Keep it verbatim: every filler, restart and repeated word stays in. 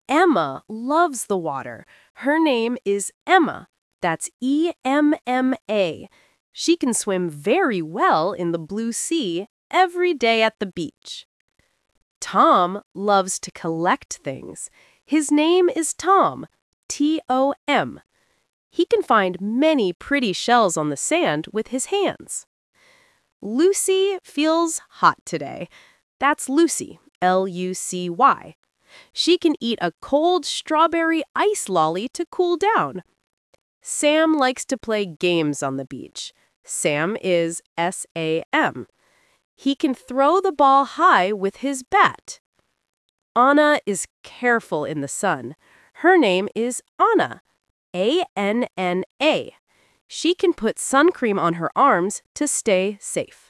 Emma loves the water. Her name is Emma. That's E M M A. She can swim very well in the blue sea every day at the beach. Tom loves to collect things. His name is Tom, T O M. He can find many pretty shells on the sand with his hands. Lucy feels hot today. That's Lucy, L U C Y. She can eat a cold strawberry ice lolly to cool down. Sam likes to play games on the beach. Sam is S A M. He can throw the ball high with his bat. Anna is careful in the sun. Her name is Anna, A N N A. She can put sun cream on her arms to stay safe.